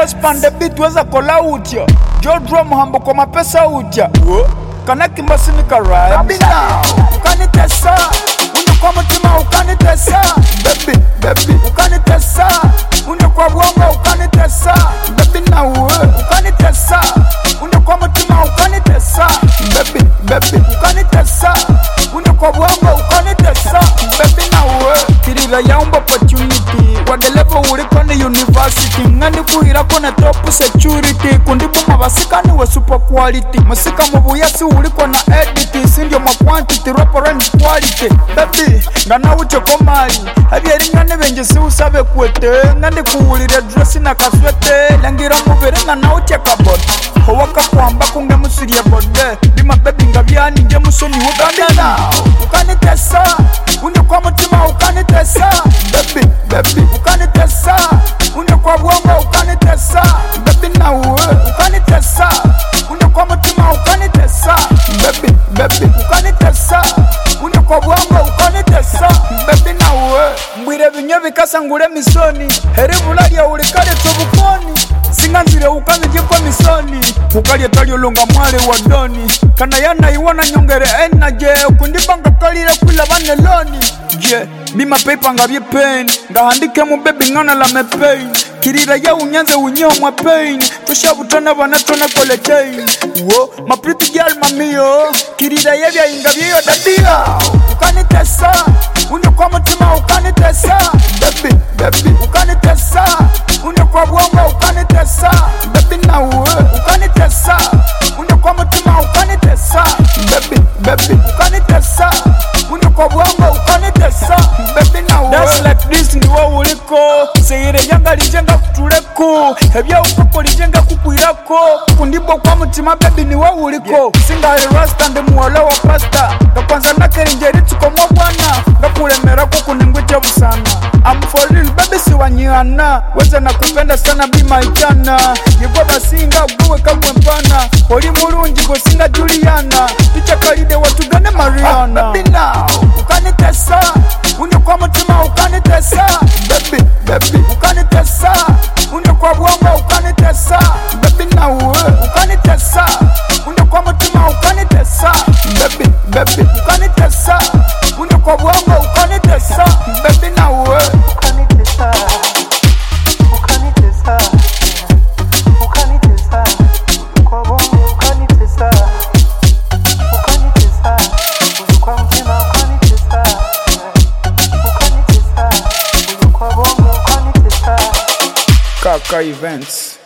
Spande beat weza kola utia Joe drum hambo kwa mapesa utia Kanaki mbasini karai Baby now, ukanitesa Unye kwa mutima ukanitesa Baby, ukanitesa Unye kwa buongo ukanitesa Baby now, ukanitesa Unye kwa mutima ukanitesa Baby, ukanitesa Unye kwa buongo ukanitesa Baby now, kirila yaumba opportunity Wadelevo uliko ni university Ngani kuhira kone top security Kundibu mabasika niwe super quality Masika mubuyasi uliko na edit Sindio ma quantity, ropo range quality Baby, ngana uche komali Habieri ngane benje si usabe kwete Ngandi kuhulire dressi na kaswete Langira mubere ngana uche kabot Howaka kwamba kunge musirie bode Bima baby ngabiani nje musoni ukanina Ukanitesa, unye kwa mutima ukanitesa Baby, ukanitesa Unye kwa buongo ukanitesa Baby now, ukanitesa Unye kwa mutima ukanitesa Baby, ukanitesa Unye kwa buongo ukanitesa Baby now, mbwire binye bikasa ngure misoni Heribula lya ulikale tobukoni Singanzire ukanije kwa misoni Ukalye tali olonga mwale wadoni Kana yana iwana nyongere energy Kundibanga kalire kula vaneloni Yeah, bima paper ngabye pain Ngahandike mu baby ngana la me pain Kirira ya unyanze unyo mwa pain Tushabutana banatona kole chain Wo, my pretty girl mamio Kirira ya bya ingabye yo dadia Ukanitesa, unye kwa mutima ukanitesa Baby, ukanitesa Unye kwa buongo ukanitesa Baby now, ukanitesa Unye kwa mutima ukanitesa Baby, ukanitesa Unye kwa buongo ukanitesa Baby now, that's like this ndiwo uliko Seyire yanga lijenga kutuleko Hebya ukoko lijenga kukuirako Kundibo kwa mutima baby niwo uliko Singa rasta ndi muwala wa pasta Ngakwanza nakeri njeri tuko mwa bwana Ngakulemera kukuningwitia busana I'm for real baby siwanyihana Weze nakupenda sana bima ichana Yegwa basinga uguwe kamwe mpana Oli mulungi go singa Juliana Ticha kalide watugane Mariana Baby now, ukanitesa Unye kwa mutima ukanitesa Baby, ukanitesa Unye kwa buongo ukanitesa Baby now, ukanitesa Unye kwa mutima ukanitesa Baby, ukanitesa Unye kwa buongo ukanitesa Baby now, ukanitesa Kwa bongo ukanitesa Kwa mtima ukanitesa Kwa bongo ukanitesa Kaka Events.